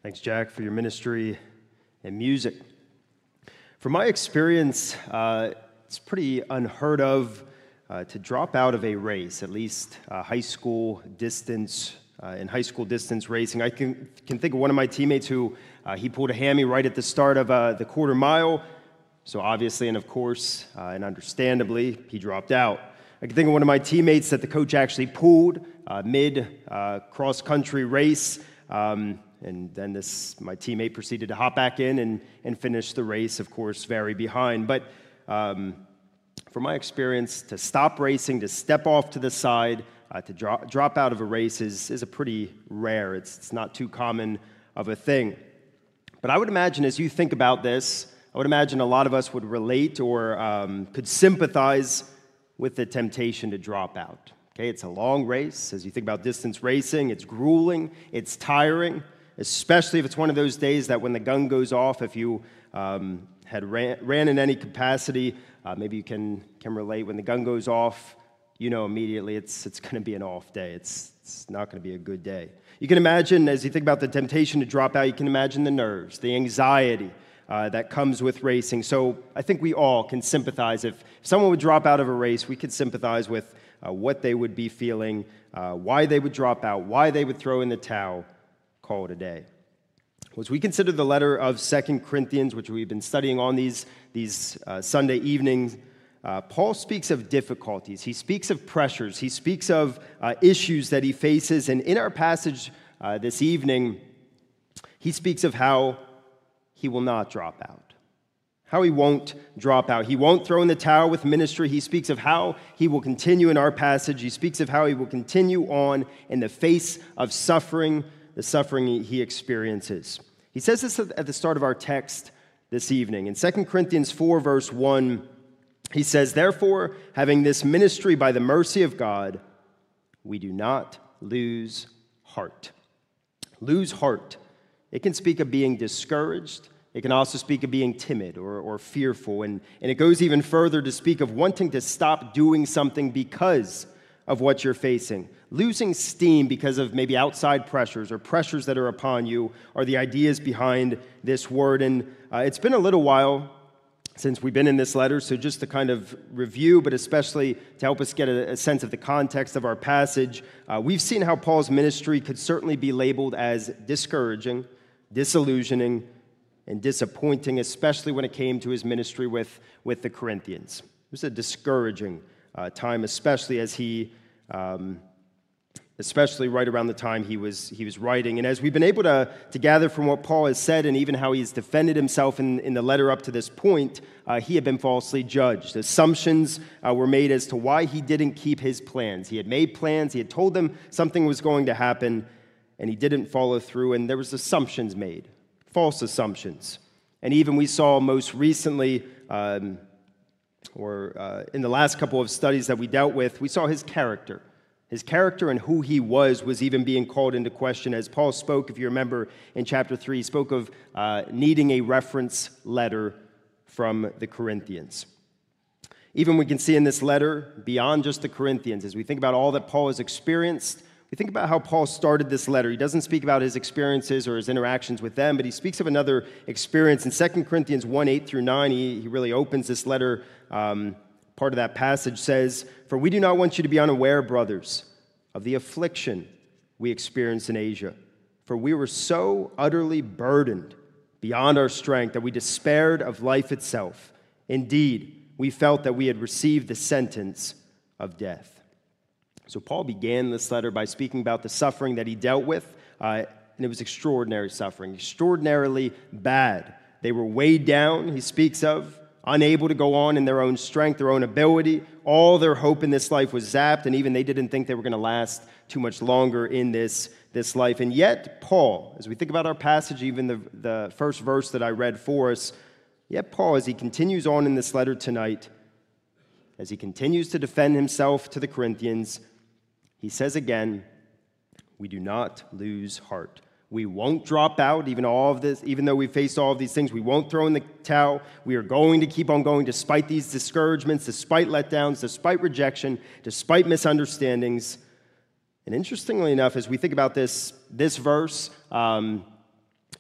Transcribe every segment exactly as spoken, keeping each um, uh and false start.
Thanks, Jack, for your ministry and music. From my experience, uh, it's pretty unheard of uh, to drop out of a race, at least uh, high school distance, uh, in high school distance racing. I can, can think of one of my teammates who, uh, he pulled a hammy right at the start of uh, the quarter mile, so obviously and of course, uh, and understandably, he dropped out. I can think of one of my teammates that the coach actually pulled uh, mid uh, cross-country race, um, and then this my teammate proceeded to hop back in and, and finish the race, of course, very behind. But um, from my experience, to stop racing, to step off to the side, uh, to drop, drop out of a race is, is a pretty rare. It's, it's not too common of a thing. But I would imagine as you think about this, I would imagine a lot of us would relate or um, could sympathize with the temptation to drop out. Okay, it's a long race. As you think about distance racing, it's grueling, it's tiring, especially if it's one of those days that when the gun goes off, if you um, had ran, ran in any capacity, uh, maybe you can, can relate. When the gun goes off, you know immediately it's, it's going to be an off day. It's, it's not going to be a good day. You can imagine, as you think about the temptation to drop out, you can imagine the nerves, the anxiety uh, that comes with racing. So I think we all can sympathize. If someone would drop out of a race, we could sympathize with uh, what they would be feeling, uh, why they would drop out, why they would throw in the towel, call it a day. As we consider the letter of Second Corinthians, which we've been studying on these, these uh, Sunday evenings, uh, Paul speaks of difficulties. He speaks of pressures. He speaks of uh, issues that he faces. And in our passage uh, this evening, he speaks of how he will not drop out, how he won't drop out. He won't throw in the towel with ministry. He speaks of how he will continue in our passage. He speaks of how he will continue on in the face of suffering, the suffering he experiences. He says this at the start of our text this evening. In Second Corinthians four, verse one, he says, "Therefore, having this ministry by the mercy of God, we do not lose heart." Lose heart. It can speak of being discouraged. It can also speak of being timid or, or fearful. And, and it goes even further to speak of wanting to stop doing something because of what you're facing. Losing steam because of maybe outside pressures or pressures that are upon you are the ideas behind this word. And uh, it's been a little while since we've been in this letter, so just to kind of review, but especially to help us get a, a sense of the context of our passage, uh, we've seen how Paul's ministry could certainly be labeled as discouraging, disillusioning, and disappointing, especially when it came to his ministry with, with the Corinthians. It was a discouraging uh, time, especially as he... Um, especially right around the time he was he was writing. And as we've been able to, to gather from what Paul has said and even how he's defended himself in, in the letter up to this point, uh, he had been falsely judged. Assumptions uh, were made as to why he didn't keep his plans. He had made plans, he had told them something was going to happen, and he didn't follow through, and there was assumptions made, false assumptions. And even we saw most recently, um, or uh, in the last couple of studies that we dealt with, we saw his character. His character and who he was was even being called into question. As Paul spoke, if you remember in chapter three, he spoke of uh, needing a reference letter from the Corinthians. Even we can see in this letter, beyond just the Corinthians, as we think about all that Paul has experienced, we think about how Paul started this letter. He doesn't speak about his experiences or his interactions with them, but he speaks of another experience. In Second Corinthians one, eight through nine, he, he really opens this letter. Um, Part of that passage says, "For we do not want you to be unaware, brothers, of the affliction we experienced in Asia. For we were so utterly burdened beyond our strength that we despaired of life itself. Indeed, we felt that we had received the sentence of death." So Paul began this letter by speaking about the suffering that he dealt with, uh, and it was extraordinary suffering, extraordinarily bad. They were weighed down, he speaks of, unable to go on in their own strength, their own ability. All their hope in this life was zapped, and even they didn't think they were going to last too much longer in this, this life. And yet, Paul, as we think about our passage, even the, the first verse that I read for us, yet Paul, as he continues on in this letter tonight, as he continues to defend himself to the Corinthians, he says again, we do not lose heart. We won't drop out, even all of this, even though we face all of these things. We won't throw in the towel. We are going to keep on going despite these discouragements, despite letdowns, despite rejection, despite misunderstandings. And interestingly enough, as we think about this, this verse, um,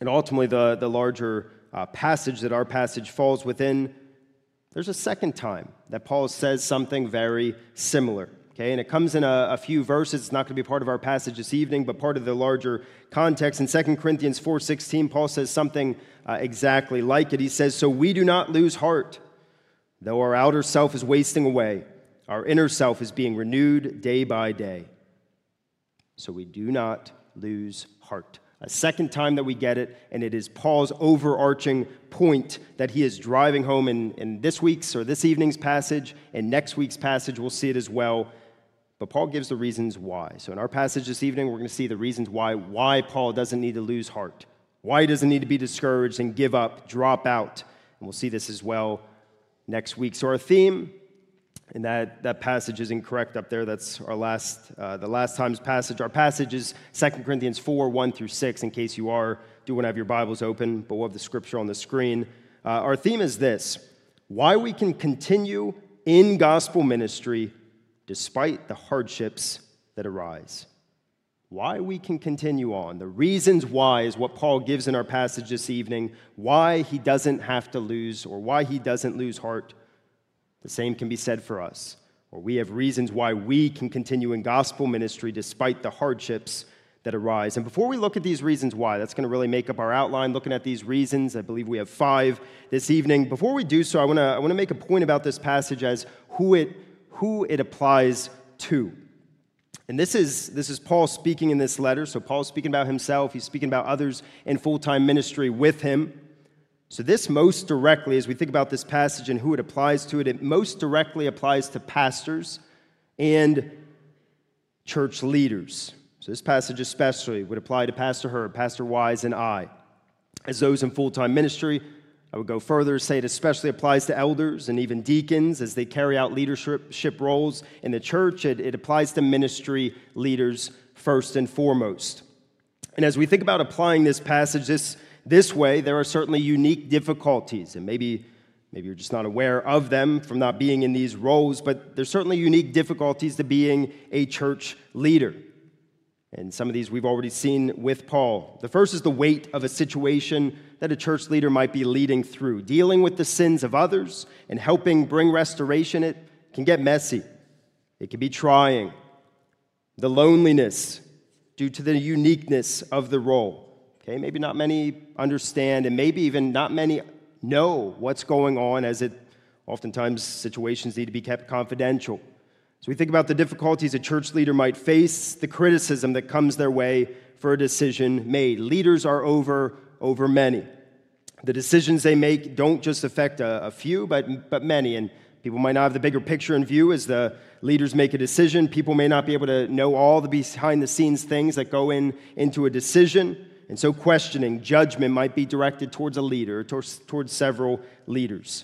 and ultimately the, the larger uh, passage that our passage falls within, there's a second time that Paul says something very similar. Okay, and it comes in a, a few verses. It's not going to be part of our passage this evening, but part of the larger context. In Second Corinthians four sixteen, Paul says something uh, exactly like it. He says, "So we do not lose heart, though our outer self is wasting away. Our inner self is being renewed day by day. So we do not lose heart." A second time that we get it, and it is Paul's overarching point that he is driving home in, in this week's or this evening's passage, and next week's passage we'll see it as well. But Paul gives the reasons why. So in our passage this evening, we're going to see the reasons why, why Paul doesn't need to lose heart, why he doesn't need to be discouraged and give up, drop out. And we'll see this as well next week. So our theme, and that, that passage is incorrect up there. That's our last, uh, the last time's passage. Our passage is Second Corinthians four, one through six, in case you are, do want to have your Bibles open, but we'll have the scripture on the screen. Uh, our theme is this: why we can continue in gospel ministry despite the hardships that arise. Why we can continue on. The reasons why is what Paul gives in our passage this evening, why he doesn't have to lose, or why he doesn't lose heart. The same can be said for us, or we have reasons why we can continue in gospel ministry despite the hardships that arise. And before we look at these reasons why, that's going to really make up our outline, looking at these reasons. I believe we have five this evening. Before we do so, I want to I want to make a point about this passage as who it who it applies to. And this is this is Paul speaking in this letter. So Paul's speaking about himself. He's speaking about others in full-time ministry with him. So this most directly, as we think about this passage and who it applies to, it, it most directly applies to pastors and church leaders. So this passage especially would apply to Pastor Herb, Pastor Wise, and I. As those in full-time ministry, I would go further, say it especially applies to elders and even deacons as they carry out leadership roles in the church. It, it applies to ministry leaders first and foremost. And as we think about applying this passage this, this way, there are certainly unique difficulties, and maybe, maybe you're just not aware of them from not being in these roles, but there's certainly unique difficulties to being a church leader. And some of these we've already seen with Paul. The first is the weight of a situation that a church leader might be leading through. Dealing with the sins of others and helping bring restoration, it can get messy. It can be trying. The loneliness due to the uniqueness of the role. Okay, maybe not many understand, and maybe even not many know what's going on, as it oftentimes situations need to be kept confidential. So we think about the difficulties a church leader might face, the criticism that comes their way for a decision made. Leaders are over, over many. The decisions they make don't just affect a, a few, but, but many. And people might not have the bigger picture in view as the leaders make a decision. People may not be able to know all the behind-the-scenes things that go in into a decision. And so questioning, judgment might be directed towards a leader, towards, towards several leaders.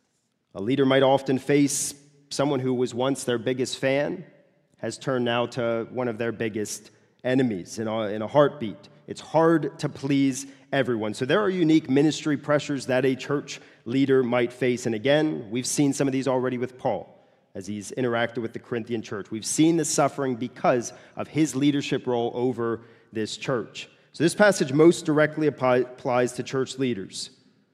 A leader might often face someone who was once their biggest fan has turned now to one of their biggest enemies in a, in a heartbeat. It's hard to please everyone. So there are unique ministry pressures that a church leader might face. And again, we've seen some of these already with Paul as he's interacted with the Corinthian church. We've seen the suffering because of his leadership role over this church. So this passage most directly apply, applies to church leaders.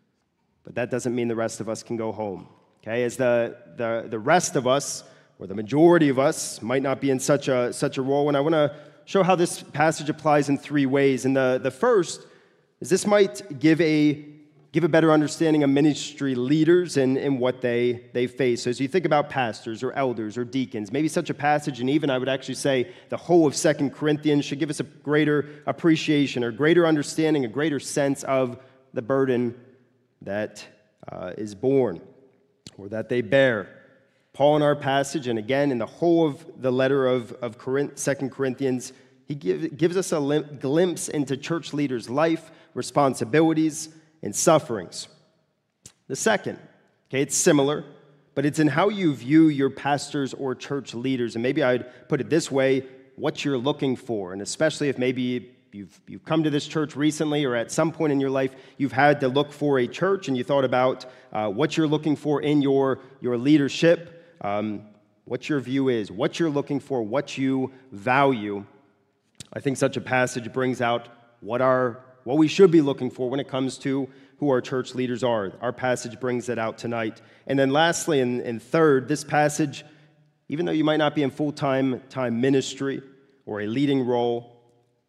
But that doesn't mean the rest of us can go home. Okay, as the, the, the rest of us, or the majority of us, might not be in such a, such a role. And I want to show how this passage applies in three ways. And the, the first is this might give a, give a better understanding of ministry leaders and, and what they, they face. So as you think about pastors or elders or deacons, maybe such a passage, and even I would actually say the whole of Second Corinthians should give us a greater appreciation or greater understanding, a greater sense of the burden that uh, is borne, or that they bear. Paul in our passage, and again in the whole of the letter of, of Corinth, Second Corinthians, he give, gives us a lim- glimpse into church leaders' life, responsibilities, and sufferings. The second, okay, it's similar, but it's in how you view your pastors or church leaders. And maybe I'd put it this way, what you're looking for, and especially if maybe You've, you've come to this church recently, or at some point in your life, you've had to look for a church, and you thought about uh, what you're looking for in your, your leadership, um, what your view is, what you're looking for, what you value. I think such a passage brings out what our, what we should be looking for when it comes to who our church leaders are. Our passage brings that out tonight. And then lastly, and, and third, this passage, even though you might not be in full-time time ministry or a leading role,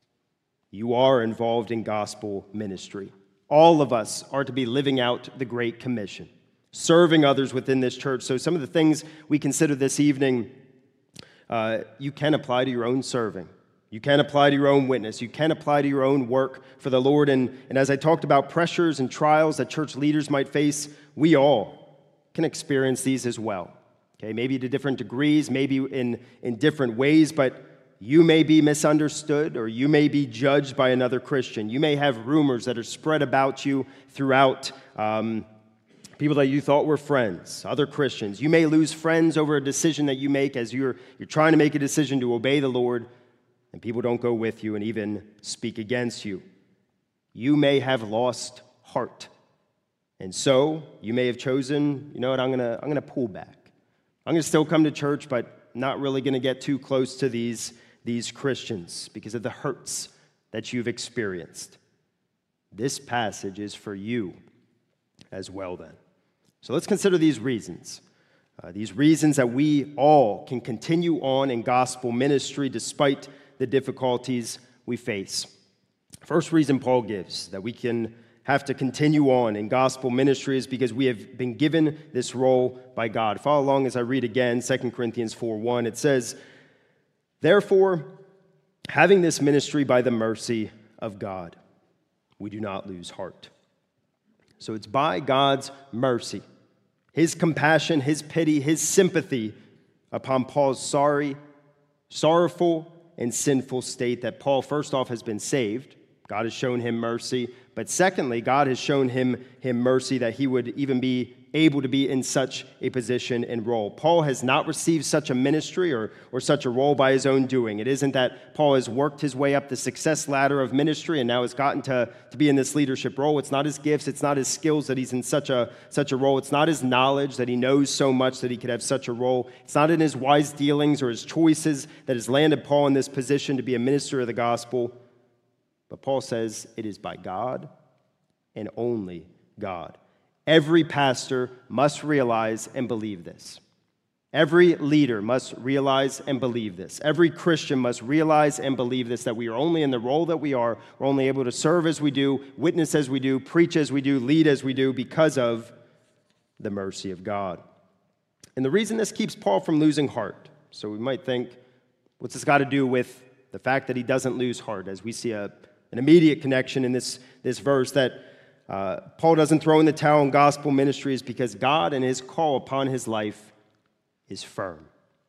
you are involved in gospel ministry. All of us are to be living out the Great Commission, serving others within this church. So some of the things we consider this evening, uh, you can apply to your own serving. You can apply to your own witness. You can apply to your own work for the Lord. And, and as I talked about pressures and trials that church leaders might face, we all can experience these as well. Okay, maybe to different degrees, maybe in, in different ways, but you may be misunderstood or you may be judged by another Christian. You may have rumors that are spread about you throughout um, people that you thought were friends, other Christians. You may lose friends over a decision that you make as you're, you're trying to make a decision to obey the Lord, and people don't go with you and even speak against you. You may have lost heart. And so you may have chosen, you know what, I'm going to I'm going to pull back. I'm going to still come to church, but not really going to get too close to these, these Christians because of the hurts that you've experienced. This passage is for you as well then. So let's consider these reasons. Uh, these reasons that we all can continue on in gospel ministry despite the difficulties we face. First reason Paul gives that we can have to continue on in gospel ministry is because we have been given this role by God. Follow along as I read again, Second Corinthians four one. It says, "Therefore, having this ministry by the mercy of God, we do not lose heart." So it's by God's mercy, his compassion, his pity, his sympathy upon Paul's sorry, sorrowful, and sinful state that Paul, first off, has been saved. God has shown him mercy. But secondly, God has shown him, him mercy that he would even be able to be in such a position and role. Paul has not received such a ministry or, or such a role by his own doing. It isn't that Paul has worked his way up the success ladder of ministry and now has gotten to, to be in this leadership role. It's not his gifts. It's not his skills that he's in such a, such a role. It's not his knowledge that he knows so much that he could have such a role. It's not in his wise dealings or his choices that has landed Paul in this position to be a minister of the gospel. But Paul says it is by God and only God. Every pastor must realize and believe this. Every leader must realize and believe this. Every Christian must realize and believe this, that we are only in the role that we are. We're only able to serve as we do, witness as we do, preach as we do, lead as we do because of the mercy of God. And the reason this keeps Paul from losing heart, so we might think, what's this got to do with the fact that he doesn't lose heart, as we see a, an immediate connection in this, this verse that Uh, Paul doesn't throw in the towel in gospel ministry is because God and his call upon his life is firm.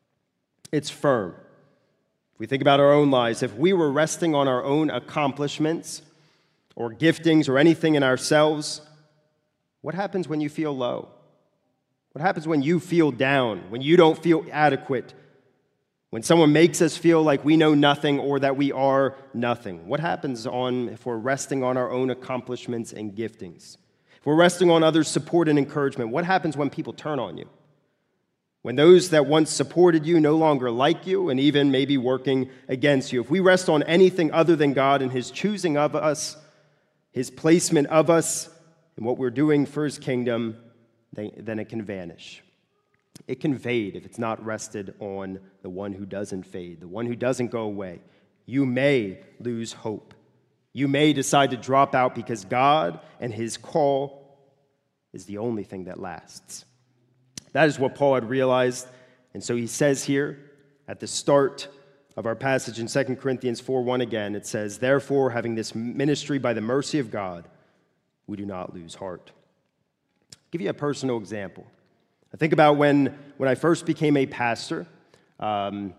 It's firm. If we think about our own lives, if we were resting on our own accomplishments or giftings or anything in ourselves, what happens when you feel low? What happens when you feel down, when you don't feel adequate? When someone makes us feel like we know nothing or that we are nothing, what happens on if we're resting on our own accomplishments and giftings? If we're resting on others' support and encouragement, what happens when people turn on you? When those that once supported you no longer like you and even maybe working against you? If we rest on anything other than God and his choosing of us, his placement of us, and what we're doing for his kingdom, then it can vanish. It can fade if it's not rested on the one who doesn't fade, the one who doesn't go away. You may lose hope. You may decide to drop out because God and his call is the only thing that lasts. That is what Paul had realized. And so he says here at the start of our passage in Second Corinthians four one again, it says, "Therefore, having this ministry by the mercy of God, we do not lose heart." I'll give you a personal example. I think about when, when I first became a pastor, um,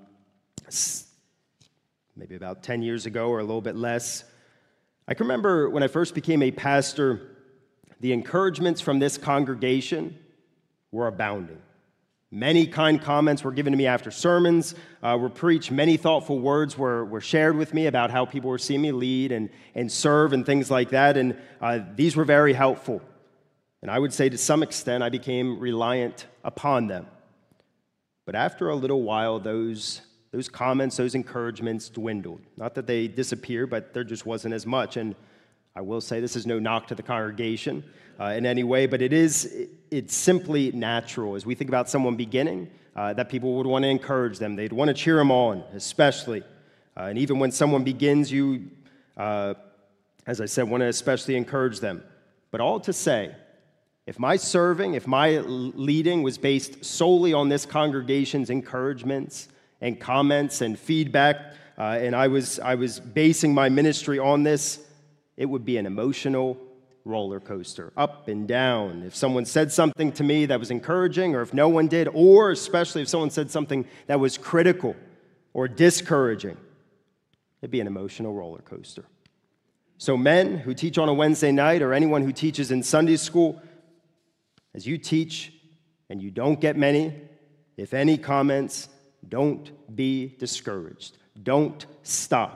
maybe about ten years ago or a little bit less. I can remember when I first became a pastor, the encouragements from this congregation were abounding. Many kind comments were given to me after sermons uh, were preached. Many thoughtful words were, were shared with me about how people were seeing me lead and, and serve and things like that. And uh, these were very helpful. And I would say to some extent I became reliant upon them. But after a little while, those, those comments, those encouragements dwindled. Not that they disappeared, but there just wasn't as much. And I will say this is no knock to the congregation uh, in any way, but it is, it's simply natural. As we think about someone beginning, uh, that people would want to encourage them. They'd want to cheer them on, especially. Uh, and even when someone begins, you, uh, as I said, want to especially encourage them. But all to say, if my serving, if my leading was based solely on this congregation's encouragements and comments and feedback, uh, and I was, I was basing my ministry on this, it would be an emotional roller coaster, up and down. If someone said something to me that was encouraging, or if no one did, or especially if someone said something that was critical or discouraging, it'd be an emotional roller coaster. So men who teach on a Wednesday night, or anyone who teaches in Sunday school, as you teach and you don't get many, if any, comments, don't be discouraged. Don't stop.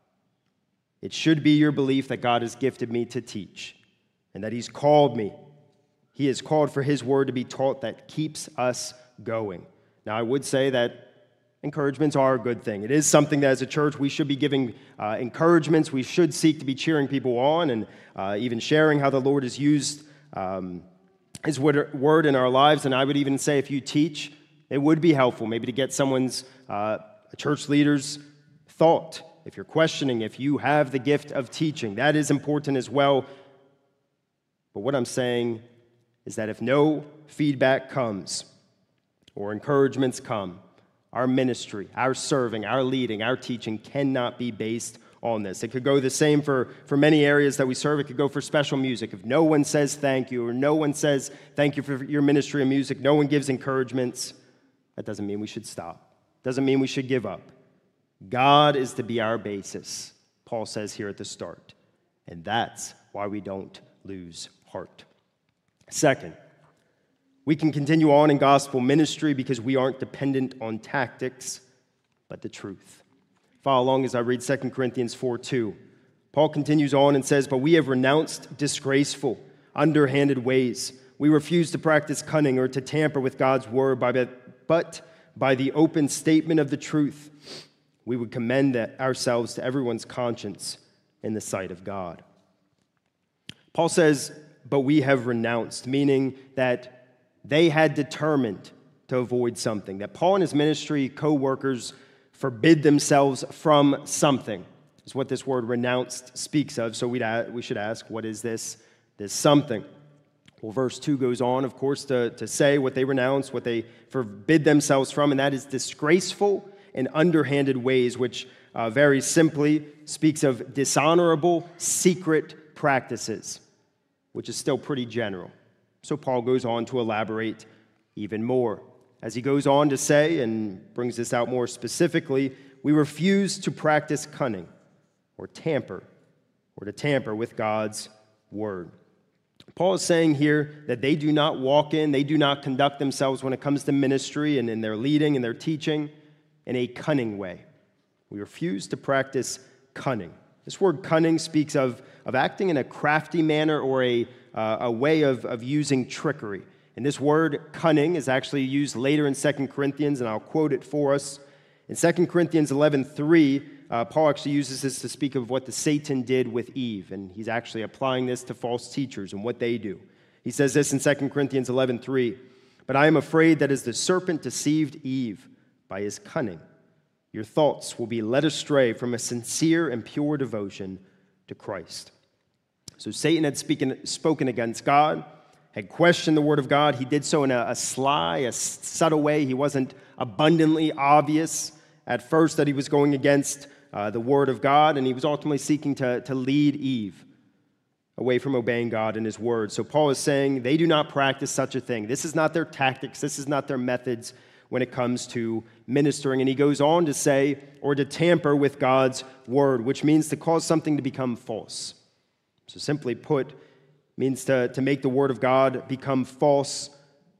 It should be your belief that God has gifted me to teach and that he's called me. He has called for his word to be taught that keeps us going. Now, I would say that encouragements are a good thing. It is something that as a church we should be giving uh, encouragements. We should seek to be cheering people on and uh, even sharing how the Lord has used um, his word in our lives. And I would even say if you teach, it would be helpful maybe to get someone's, uh, a church leader's thought. If you're questioning if you have the gift of teaching, that is important as well. But what I'm saying is that if no feedback comes or encouragements come, our ministry, our serving, our leading, our teaching cannot be based on this. It could go the same for, for many areas that we serve. It could go for special music. If no one says thank you, or no one says thank you for your ministry of music, no one gives encouragements, that doesn't mean we should stop. Doesn't mean we should give up. God is to be our basis, Paul says here at the start. And that's why we don't lose heart. Second, we can continue on in gospel ministry because we aren't dependent on tactics, but the truth. Follow along as I read Second Corinthians four two. Paul continues on and says, "But we have renounced disgraceful, underhanded ways. We refuse to practice cunning or to tamper with God's word, but by the open statement of the truth, we would commend ourselves to everyone's conscience in the sight of God." Paul says, but we have renounced, meaning that they had determined to avoid something, that Paul and his ministry co-workers forbid themselves from something, is what this word renounced speaks of. So we'd, we should ask, what is this, this something? Well, verse two goes on, of course, to, to say what they renounce, what they forbid themselves from, and that is disgraceful and underhanded ways, which uh, very simply speaks of dishonorable, secret practices, which is still pretty general. So Paul goes on to elaborate even more. As he goes on to say, and brings this out more specifically, we refuse to practice cunning or tamper, or to tamper with God's word. Paul is saying here that they do not walk in, they do not conduct themselves when it comes to ministry and in their leading and their teaching in a cunning way. We refuse to practice cunning. This word cunning speaks of, of acting in a crafty manner or a, uh, a way of, of using trickery. And this word cunning is actually used later in Second Corinthians, and I'll quote it for us. In Second Corinthians eleven three, uh, Paul actually uses this to speak of what the Satan did with Eve, and he's actually applying this to false teachers and what they do. He says this in Second Corinthians eleven three, "But I am afraid that as the serpent deceived Eve by his cunning, your thoughts will be led astray from a sincere and pure devotion to Christ." So Satan had speaking, spoken against God, had questioned the word of God. He did so in a, a sly, a subtle way. He wasn't abundantly obvious at first that he was going against uh, the word of God, and he was ultimately seeking to, to lead Eve away from obeying God and his word. So Paul is saying they do not practice such a thing. This is not their tactics. This is not their methods when it comes to ministering. And he goes on to say, or to tamper with God's word, which means to cause something to become false. So simply put, means to, to make the word of God become false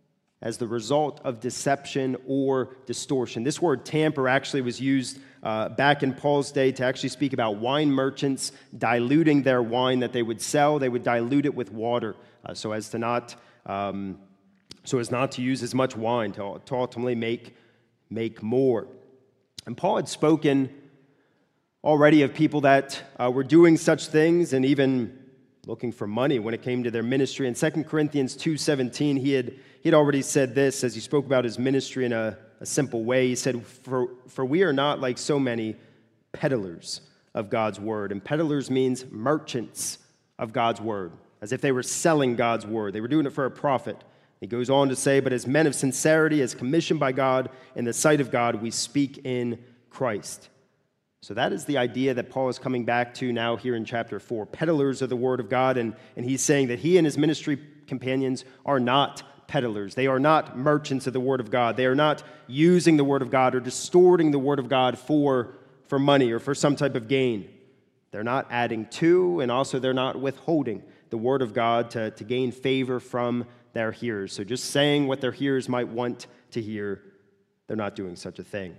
as the result of deception or distortion. This word tamper actually was used uh, back in Paul's day to actually speak about wine merchants diluting their wine that they would sell. They would dilute it with water uh, so as to not um, so as not to use as much wine, to, to ultimately make, make more. And Paul had spoken already of people that uh, were doing such things, and even looking for money when it came to their ministry. In Second Corinthians two seventeen, he had, he had already said this as he spoke about his ministry in a, a simple way. He said, for, for we are not like so many peddlers of God's word. And peddlers means merchants of God's word, as if they were selling God's word. They were doing it for a profit. He goes on to say, but as men of sincerity, as commissioned by God, in the sight of God, we speak in Christ. So that is the idea that Paul is coming back to now here in chapter four. Peddlers of the word of God, and, and he's saying that he and his ministry companions are not peddlers. They are not merchants of the word of God. They are not using the word of God or distorting the word of God for, for money or for some type of gain. They're not adding to, and also they're not withholding the word of God to, to gain favor from their hearers. So just saying what their hearers might want to hear, they're not doing such a thing.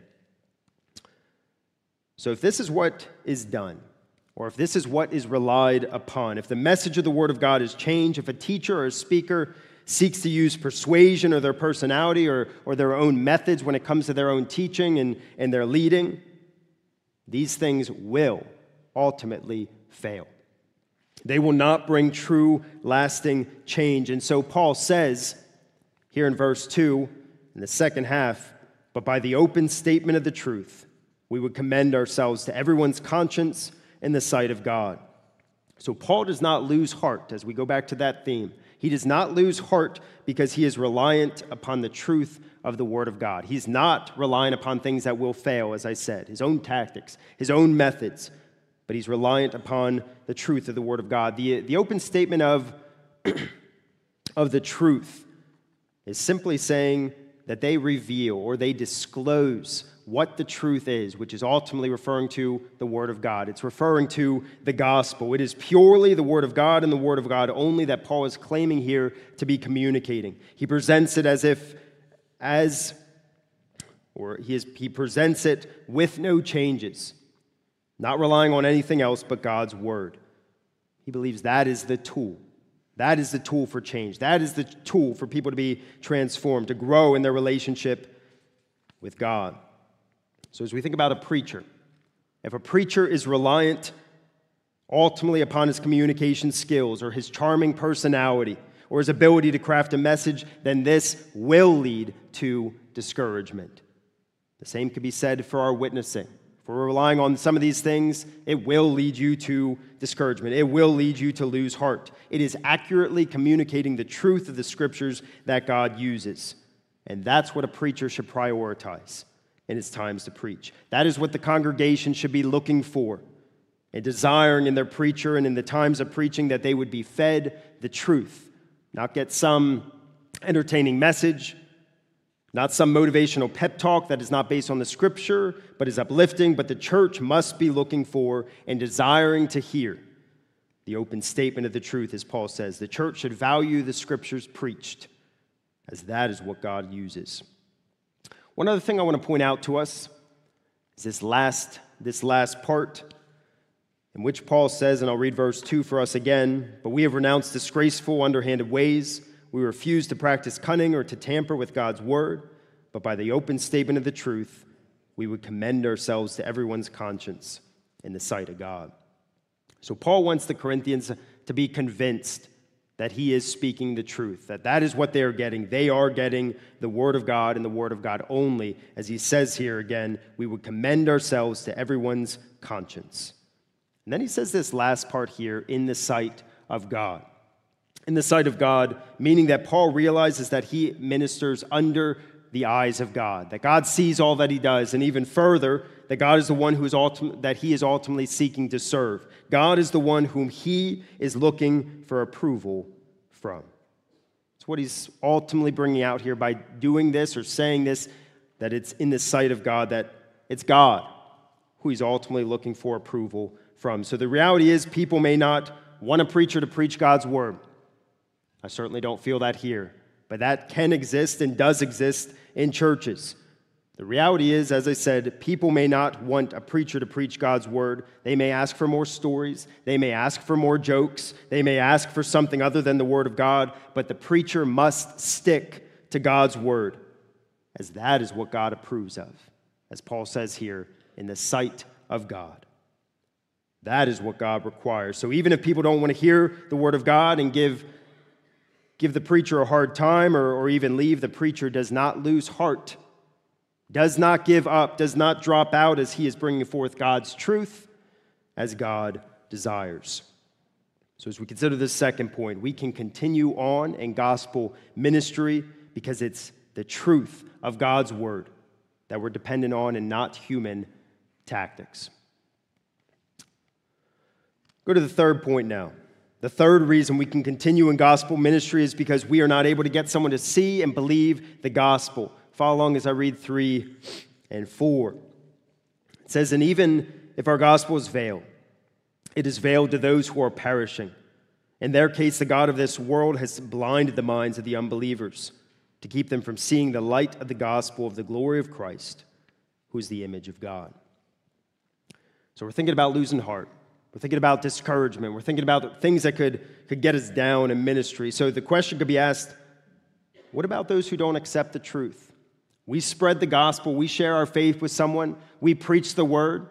So if this is what is done, or if this is what is relied upon, if the message of the Word of God is changed, if a teacher or a speaker seeks to use persuasion or their personality or, or their own methods when it comes to their own teaching and, and their leading, these things will ultimately fail. They will not bring true, lasting change. And so Paul says here in verse two, in the second half, but by the open statement of the truth, we would commend ourselves to everyone's conscience in the sight of God. So Paul does not lose heart, as we go back to that theme. He does not lose heart because he is reliant upon the truth of the Word of God. He's not relying upon things that will fail, as I said, his own tactics, his own methods, but he's reliant upon the truth of the Word of God. The, the open statement of, of the truth is simply saying that they reveal or they disclose what the truth is, which is ultimately referring to the Word of God. It's referring to the gospel. It is purely the Word of God and the Word of God only that Paul is claiming here to be communicating. He presents it as if, as, or he, is, he presents it with no changes, not relying on anything else but God's Word. He believes that is the tool. That is the tool for change. That is the tool for people to be transformed, to grow in their relationship with God. So as we think about a preacher, if a preacher is reliant ultimately upon his communication skills or his charming personality or his ability to craft a message, then this will lead to discouragement. The same could be said for our witnessing. If we're relying on some of these things, it will lead you to discouragement. It will lead you to lose heart. It is accurately communicating the truth of the Scriptures that God uses. And that's what a preacher should prioritize in his times to preach. That is what the congregation should be looking for and desiring in their preacher and in the times of preaching, that they would be fed the truth, not get some entertaining message, not some motivational pep talk that is not based on the Scripture, but is uplifting. But the church must be looking for and desiring to hear the open statement of the truth, as Paul says. The church should value the Scriptures preached, as that is what God uses. One other thing I want to point out to us is this last, this last part in which Paul says, and I'll read verse two for us again, but we have renounced disgraceful, underhanded ways. We refuse to practice cunning or to tamper with God's word, but by the open statement of the truth, we would commend ourselves to everyone's conscience in the sight of God. So Paul wants the Corinthians to be convinced that he is speaking the truth, that that is what they are getting. They are getting the Word of God and the Word of God only. As he says here again, we would commend ourselves to everyone's conscience. And then he says this last part here, in the sight of God. In the sight of God, meaning that Paul realizes that he ministers under the eyes of God, that God sees all that he does, and even further, that God is the one who is ultim- that he is ultimately seeking to serve. God is the one whom he is looking for approval from. It's what he's ultimately bringing out here by doing this or saying this, that it's in the sight of God, that it's God who he's ultimately looking for approval from. So the reality is, people may not want a preacher to preach God's word. I certainly don't feel that here, but that can exist and does exist in churches. The reality is, as I said, people may not want a preacher to preach God's word. They may ask for more stories. They may ask for more jokes. They may ask for something other than the word of God, but the preacher must stick to God's word, as that is what God approves of, as Paul says here, in the sight of God. That is what God requires. So even if people don't want to hear the word of God and give, give the preacher a hard time or, or even leave, the preacher does not lose heart, does not give up, does not drop out as he is bringing forth God's truth as God desires. So as we consider this second point, we can continue on in gospel ministry because it's the truth of God's word that we're dependent on and not human tactics. Go to the third point now. The third reason we can continue in gospel ministry is because we are not able to get someone to see and believe the gospel. Follow along as I read three and four. It says, and even if our gospel is veiled, it is veiled to those who are perishing. In their case, the God of this world has blinded the minds of the unbelievers to keep them from seeing the light of the gospel of the glory of Christ, who is the image of God. So we're thinking about losing heart. We're thinking about discouragement. We're thinking about things that could, could get us down in ministry. So the question could be asked, what about those who don't accept the truth? We spread the gospel. We share our faith with someone. We preach the word.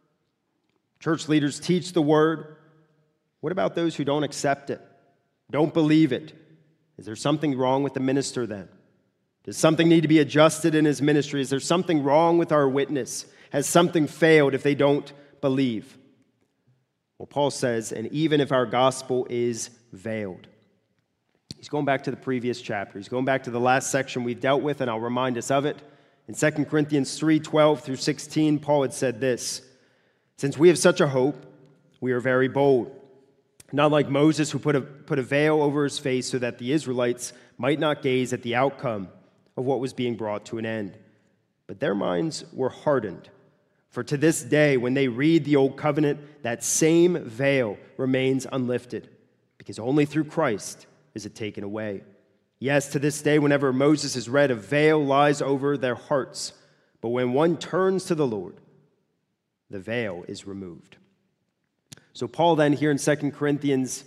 Church leaders teach the word. What about those who don't accept it, don't believe it? Is there something wrong with the minister then? Does something need to be adjusted in his ministry? Is there something wrong with our witness? Has something failed if they don't believe? Well, Paul says, and even if our gospel is veiled. He's going back to the previous chapter. He's going back to the last section we've dealt with, and I'll remind us of it. In Second Corinthians three, twelve through sixteen, Paul had said this, since we have such a hope, we are very bold. Not like Moses, who put a, put a veil over his face so that the Israelites might not gaze at the outcome of what was being brought to an end. But their minds were hardened. For to this day, when they read the Old Covenant, that same veil remains unlifted, because only through Christ is it taken away. Yes, to this day, whenever Moses is read, a veil lies over their hearts. But when one turns to the Lord, the veil is removed. So Paul then here in Second Corinthians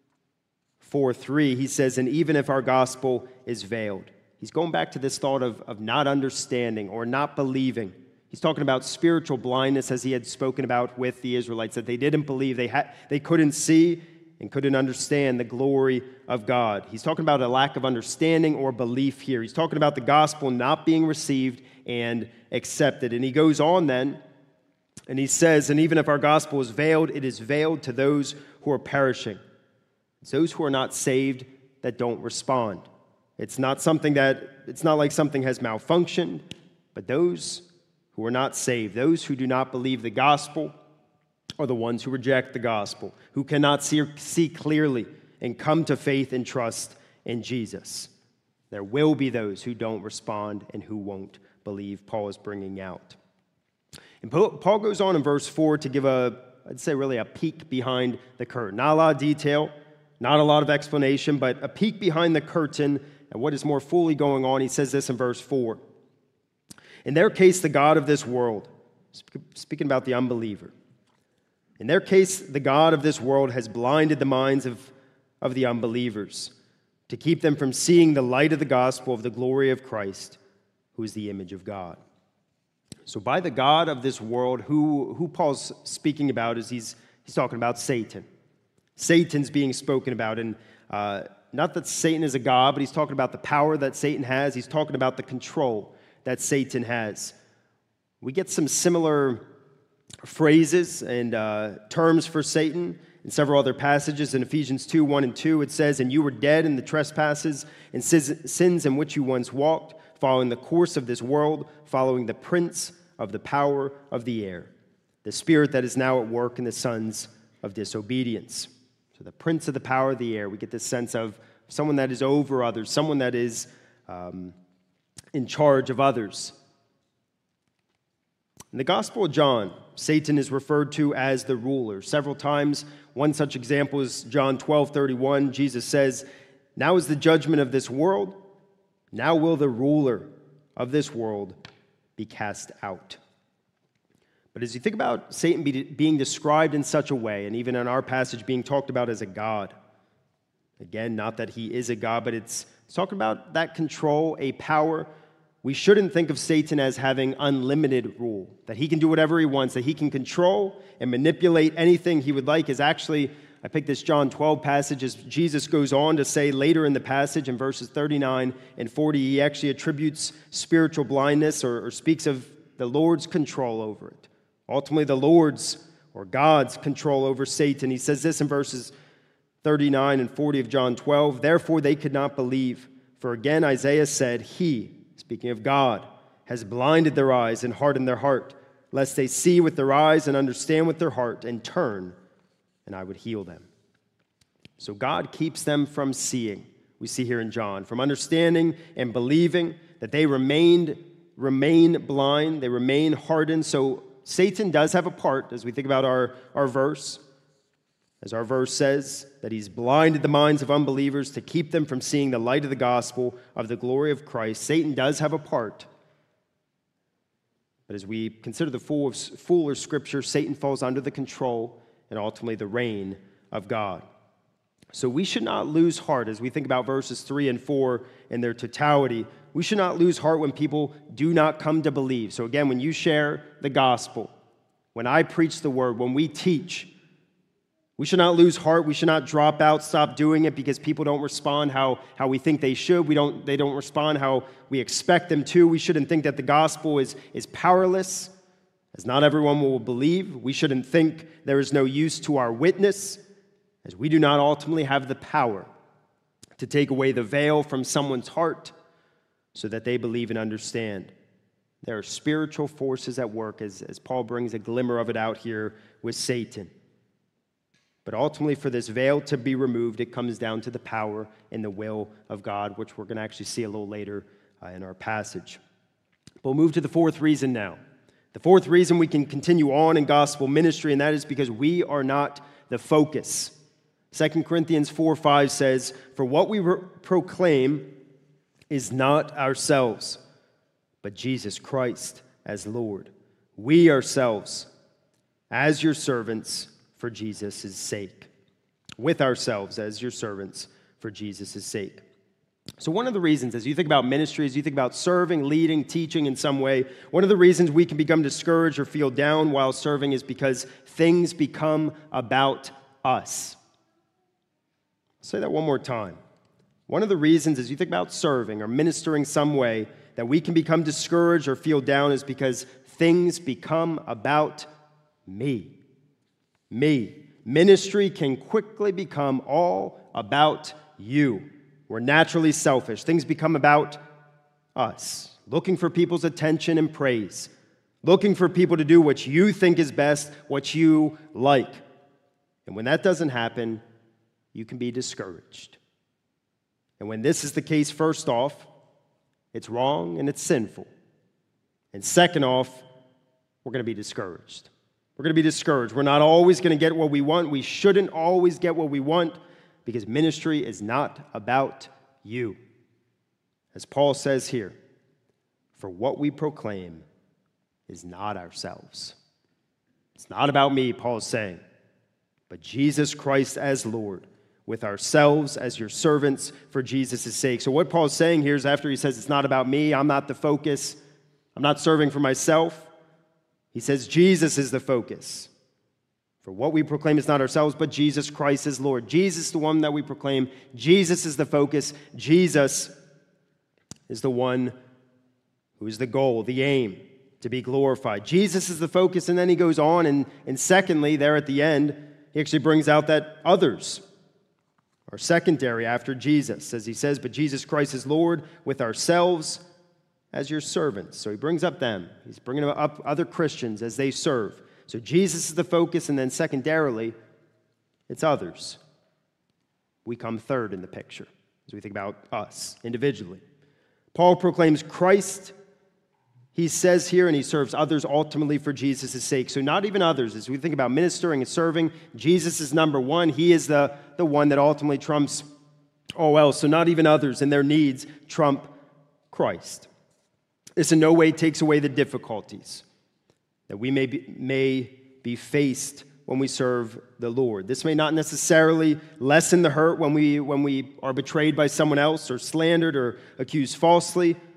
four three, he says, and even if our gospel is veiled. He's going back to this thought of, of not understanding or not believing. He's talking about spiritual blindness as he had spoken about with the Israelites, that they didn't believe, they, had, they couldn't see and couldn't understand the glory of God. He's talking about a lack of understanding or belief here. He's talking about the gospel not being received and accepted. And he goes on then, and he says, and even if our gospel is veiled, it is veiled to those who are perishing. It's those who are not saved that don't respond. It's not something that, it's not like something has malfunctioned, but those who are not saved, those who do not believe the gospel, are the ones who reject the gospel, who cannot see, see clearly and come to faith and trust in Jesus. There will be those who don't respond and who won't believe, Paul is bringing out. And Paul goes on in verse four to give a, I'd say really a peek behind the curtain. Not a lot of detail, not a lot of explanation, but a peek behind the curtain and what is more fully going on. He says this in verse four. In their case, the God of this world, speaking about the unbeliever, in their case, the God of this world has blinded the minds of, of the unbelievers to keep them from seeing the light of the gospel of the glory of Christ, who is the image of God. So by the God of this world, who, who Paul's speaking about is he's, he's talking about Satan. Satan's being spoken about. And uh, not that Satan is a god, but he's talking about the power that Satan has. He's talking about the control that Satan has. We get some similar phrases and uh, terms for Satan in several other passages. In Ephesians two, one and two, it says, and you were dead in the trespasses and sins in which you once walked, following the course of this world, following the prince of the power of the air, the spirit that is now at work in the sons of disobedience. So the prince of the power of the air, we get this sense of someone that is over others, someone that is um, in charge of others. In the Gospel of John, Satan is referred to as the ruler. Several times, one such example is John twelve thirty-one. Jesus says, now is the judgment of this world. Now will the ruler of this world be cast out. But as you think about Satan be, being described in such a way, and even in our passage being talked about as a god, again, not that he is a god, but it's, it's talking about that control, a power we shouldn't think of Satan as having unlimited rule, that he can do whatever he wants, that he can control and manipulate anything he would like. Is actually, I picked this John twelve passage as Jesus goes on to say later in the passage in verses thirty-nine and forty, he actually attributes spiritual blindness or, or speaks of the Lord's control over it. Ultimately, the Lord's or God's control over Satan. He says this in verses thirty-nine and forty of John twelve, therefore they could not believe. For again Isaiah said, he, speaking of God, has blinded their eyes and hardened their heart, lest they see with their eyes and understand with their heart and turn, and I would heal them. So God keeps them from seeing, we see here in John, from understanding and believing, that they remained, remain blind, they remain hardened. So Satan does have a part, as we think about our, our verse, as our verse says, that he's blinded the minds of unbelievers to keep them from seeing the light of the gospel of the glory of Christ. Satan does have a part. But as we consider the full of, full of Scripture, Satan falls under the control and ultimately the reign of God. So we should not lose heart as we think about verses three and four in their totality. We should not lose heart when people do not come to believe. So again, when you share the gospel, when I preach the word, when we teach, we should not lose heart. We should not drop out, stop doing it because people don't respond how, how we think they should. We don't, they don't respond how we expect them to. We shouldn't think that the gospel is, is powerless, as not everyone will believe. We shouldn't think there is no use to our witness, as we do not ultimately have the power to take away the veil from someone's heart so that they believe and understand. There are spiritual forces at work, as, as Paul brings a glimmer of it out here with Satan. But ultimately, for this veil to be removed, it comes down to the power and the will of God, which we're going to actually see a little later uh, in our passage. We'll move to the fourth reason now. The fourth reason we can continue on in gospel ministry, and that is because we are not the focus. Second Corinthians four five says, for what we re- proclaim is not ourselves, but Jesus Christ as Lord. We ourselves, as your servants, for Jesus' sake. With ourselves as your servants for Jesus' sake. So one of the reasons, as you think about ministry, as you think about serving, leading, teaching in some way, one of the reasons we can become discouraged or feel down while serving is because things become about us. I'll say that one more time. One of the reasons, as you think about serving or ministering some way, that we can become discouraged or feel down is because things become about me. Me. Ministry can quickly become all about you. We're naturally selfish. Things become about us, looking for people's attention and praise, looking for people to do what you think is best, what you like. And when that doesn't happen, you can be discouraged. And when this is the case, first off, it's wrong and it's sinful. And second off, we're going to be discouraged. We're going to be discouraged. We're not always going to get what we want. We shouldn't always get what we want because ministry is not about you. As Paul says here, for what we proclaim is not ourselves. It's not about me, Paul is saying, but Jesus Christ as Lord, with ourselves as your servants for Jesus' sake. So what Paul's saying here is after he says it's not about me, I'm not the focus, I'm not serving for myself, he says Jesus is the focus. For what we proclaim is not ourselves, but Jesus Christ is Lord. Jesus is the one that we proclaim. Jesus is the focus. Jesus is the one who is the goal, the aim, to be glorified. Jesus is the focus, and then he goes on, and, and secondly, there at the end, he actually brings out that others are secondary after Jesus, as he says, but Jesus Christ is Lord, with ourselves as your servants. So he brings up them. He's bringing up other Christians as they serve. So Jesus is the focus, and then secondarily, it's others. We come third in the picture as we think about us individually. Paul proclaims Christ, he says here, and he serves others ultimately for Jesus' sake. So not even others. As we think about ministering and serving, Jesus is number one. He is the, the one that ultimately trumps all else. So not even others and their needs trump Christ. This in no way takes away the difficulties that we may be, may be faced when we serve the Lord. This may not necessarily lessen the hurt when we, when we are betrayed by someone else or slandered or accused falsely, but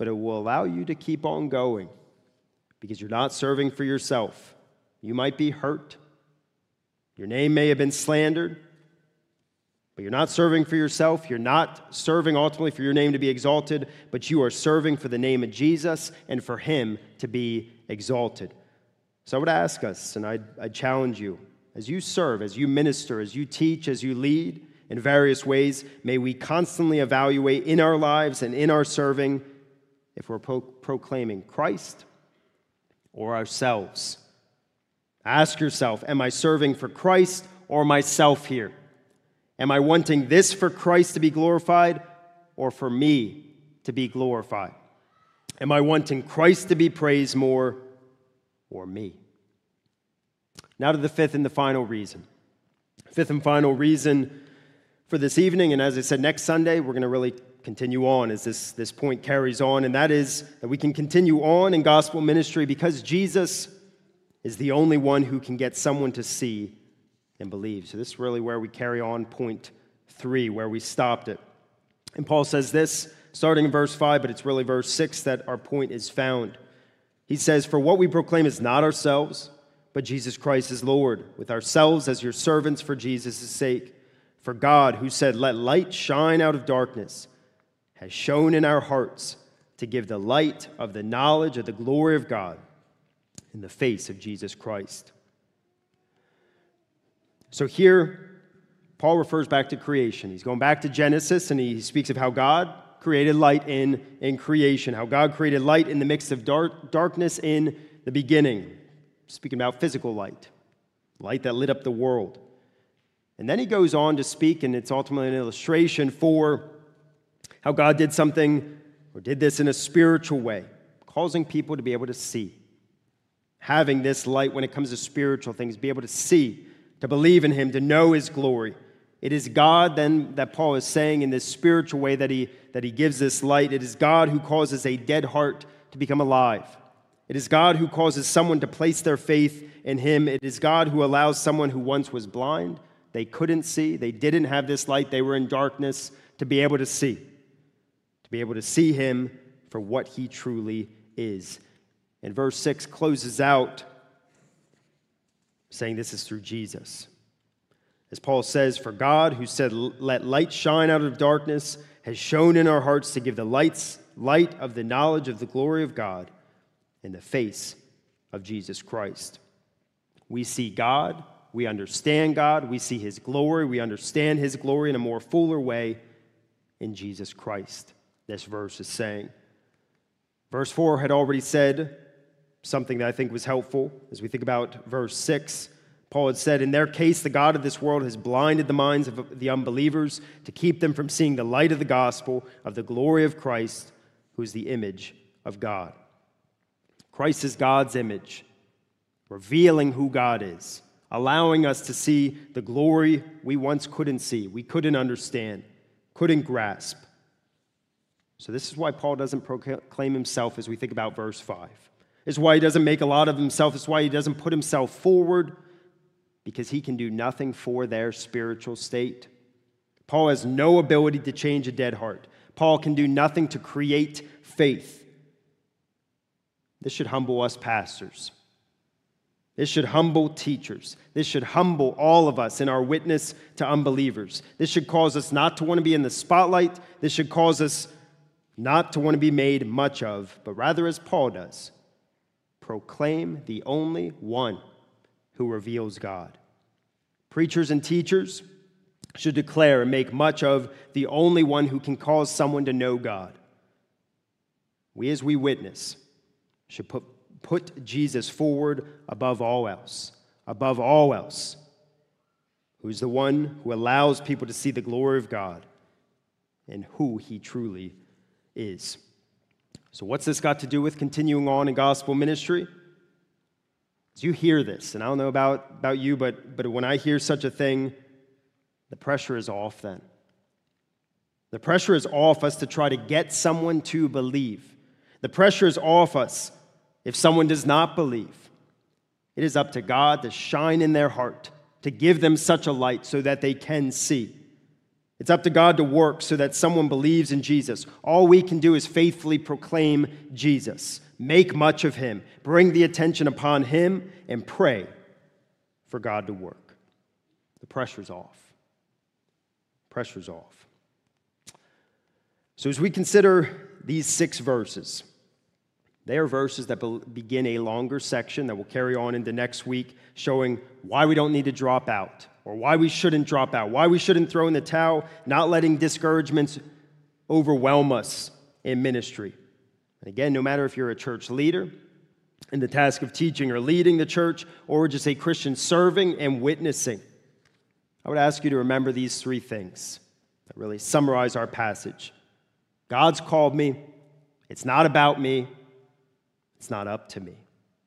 but it will allow you to keep on going because you're not serving for yourself. You might be hurt. Your name may have been slandered, but you're not serving for yourself. You're not serving ultimately for your name to be exalted, but you are serving for the name of Jesus and for him to be exalted. So I would ask us, and I'd, I'd challenge you, as you serve, as you minister, as you teach, as you lead in various ways, may we constantly evaluate in our lives and in our serving if we're pro- proclaiming Christ or ourselves. Ask yourself, am I serving for Christ or myself here? Am I wanting this for Christ to be glorified or for me to be glorified? Am I wanting Christ to be praised more or me? Now to the fifth and the final reason. Fifth and final reason for this evening, and as I said, next Sunday, we're going to really continue on as this, this point carries on, and that is that we can continue on in gospel ministry because Jesus is the only one who can get someone to see and believe. So this is really where we carry on point three, where we stopped it. And Paul says this, starting in verse five, but it's really verse six that our point is found. He says, "For what we proclaim is not ourselves, but Jesus Christ is Lord, with ourselves as your servants for Jesus' sake. For God, who said, 'Let light shine out of darkness,' has shone in our hearts to give the light of the knowledge of the glory of God in the face of Jesus Christ." So here, Paul refers back to creation. He's going back to Genesis, and he speaks of how God created light in, in creation, how God created light in the midst of dark, darkness in the beginning. Speaking about physical light, light that lit up the world. And then he goes on to speak, and it's ultimately an illustration for how God did something, or did this in a spiritual way, causing people to be able to see. Having this light when it comes to spiritual things, be able to see, to believe in him, to know his glory. It is God then that Paul is saying in this spiritual way that he, that he gives this light. It is God who causes a dead heart to become alive. It is God who causes someone to place their faith in him. It is God who allows someone who once was blind, they couldn't see, they didn't have this light, they were in darkness, to be able to see. To be able to see him for what he truly is. And verse six closes out saying this is through Jesus. As Paul says, "For God, who said, 'Let light shine out of darkness,' has shone in our hearts to give the lights, light of the knowledge of the glory of God in the face of Jesus Christ." We see God, we understand God, we see his glory, we understand his glory in a more fuller way in Jesus Christ, this verse is saying. Verse four had already said something that I think was helpful as we think about verse six. Paul had said, "In their case, the God of this world has blinded the minds of the unbelievers to keep them from seeing the light of the gospel of the glory of Christ, who is the image of God." Christ is God's image, revealing who God is, allowing us to see the glory we once couldn't see, we couldn't understand, couldn't grasp. So this is why Paul doesn't proclaim himself as we think about verse five. This is why he doesn't make a lot of himself. This is why he doesn't put himself forward, because he can do nothing for their spiritual state. Paul has no ability to change a dead heart. Paul can do nothing to create faith. This should humble us pastors. This should humble teachers. This should humble all of us in our witness to unbelievers. This should cause us not to want to be in the spotlight. This should cause us not to want to be made much of, but rather, as Paul does, proclaim the only one who reveals God. Preachers and teachers should declare and make much of the only one who can cause someone to know God. We, as we witness, should put, put Jesus forward above all else, above all else, who's the one who allows people to see the glory of God and who he truly is. So what's this got to do with continuing on in gospel ministry? As you hear this, and I don't know about, about you, but, but when I hear such a thing, the pressure is off then. The pressure is off us to try to get someone to believe. The pressure is off us if someone does not believe. It is up to God to shine in their heart, to give them such a light so that they can see. It's up to God to work so that someone believes in Jesus. All we can do is faithfully proclaim Jesus, make much of him, bring the attention upon him, and pray for God to work. The pressure's off. Pressure's off. So as we consider these six verses, they are verses that be- begin a longer section that will carry on into next week, showing why we don't need to drop out, or why we shouldn't drop out, why we shouldn't throw in the towel, not letting discouragements overwhelm us in ministry. And again, no matter if you're a church leader in the task of teaching or leading the church, or just a Christian serving and witnessing, I would ask you to remember these three things that really summarize our passage. God's called me. It's not about me. It's not up to me.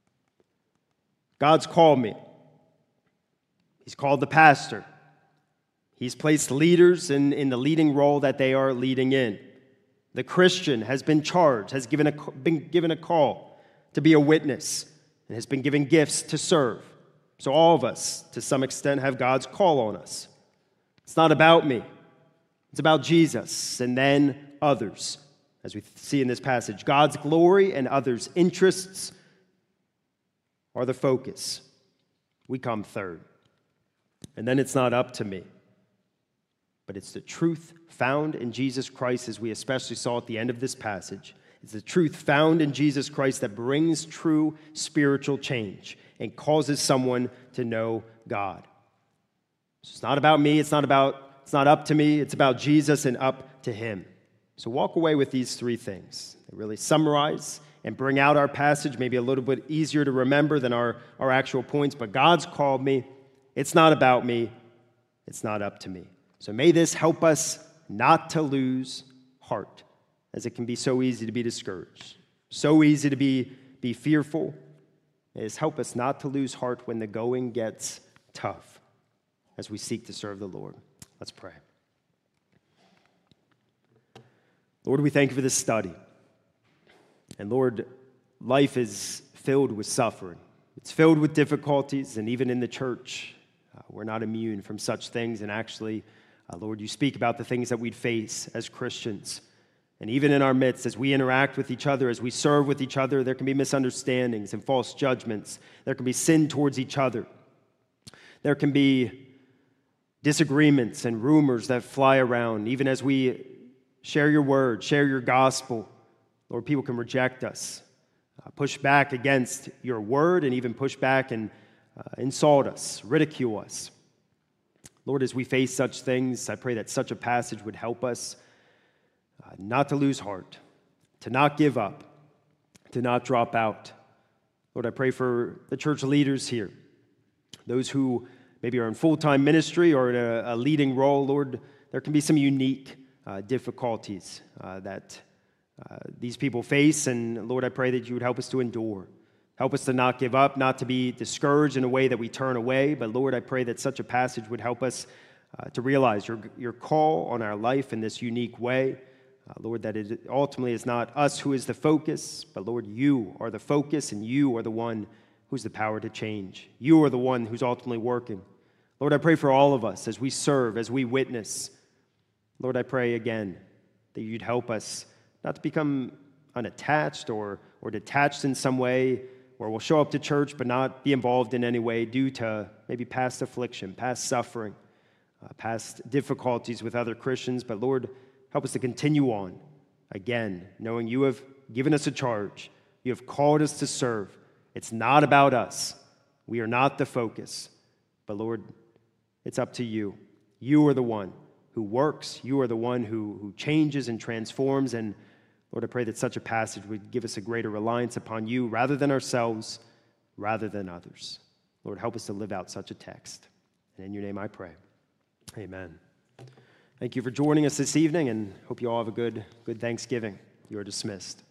God's called me. He's called the pastor. He's placed leaders in, in the leading role that they are leading in. The Christian has been charged, has given a, been given a call to be a witness, and has been given gifts to serve. So all of us, to some extent, have God's call on us. It's not about me. It's about Jesus and then others, as we see in this passage. God's glory and others' interests are the focus. We come third. And then it's not up to me, but it's the truth found in Jesus Christ, as we especially saw at the end of this passage. It's the truth found in Jesus Christ that brings true spiritual change and causes someone to know God. It's not about me, it's not about, it's not up to me, it's about Jesus and up to him. So walk away with these three things. They really summarize and bring out our passage, maybe a little bit easier to remember than our, our actual points, but God's called me. It's not about me. It's not up to me. So may this help us not to lose heart, as it can be so easy to be discouraged, so easy to be, be fearful. May this help us not to lose heart when the going gets tough, as we seek to serve the Lord. Let's pray. Lord, we thank you for this study. And Lord, life is filled with suffering. It's filled with difficulties, and even in the church, uh, we're not immune from such things. And actually, uh, Lord, you speak about the things that we'd face as Christians. And even in our midst, as we interact with each other, as we serve with each other, there can be misunderstandings and false judgments. There can be sin towards each other. There can be disagreements and rumors that fly around. Even as we share your word, share your gospel, Lord, people can reject us, uh, push back against your word, and even push back and uh, insult us, ridicule us. Lord, as we face such things, I pray that such a passage would help us uh, not to lose heart, to not give up, to not drop out. Lord, I pray for the church leaders here, those who maybe are in full-time ministry or in a, a leading role. Lord, there can be some unique uh, difficulties uh, that uh, these people face, and Lord, I pray that you would help us to endure. Help us to not give up, not to be discouraged in a way that we turn away. But Lord, I pray that such a passage would help us uh, to realize your, your call on our life in this unique way. Uh, Lord, that it ultimately is not us who is the focus, but Lord, you are the focus, and you are the one who's the power to change. You are the one who's ultimately working. Lord, I pray for all of us as we serve, as we witness. Lord, I pray again that you'd help us not to become unattached or, or detached in some way, where we'll show up to church but not be involved in any way due to maybe past affliction, past suffering, uh, past difficulties with other Christians. But Lord, help us to continue on, again, knowing you have given us a charge. You have called us to serve. It's not about us. We are not the focus. But Lord, it's up to you. You are the one who works. You are the one who, who changes and transforms. And Lord, I pray that such a passage would give us a greater reliance upon you rather than ourselves, rather than others. Lord, help us to live out such a text. And in your name I pray. Amen. Thank you for joining us this evening, and hope you all have a good, good Thanksgiving. You are dismissed.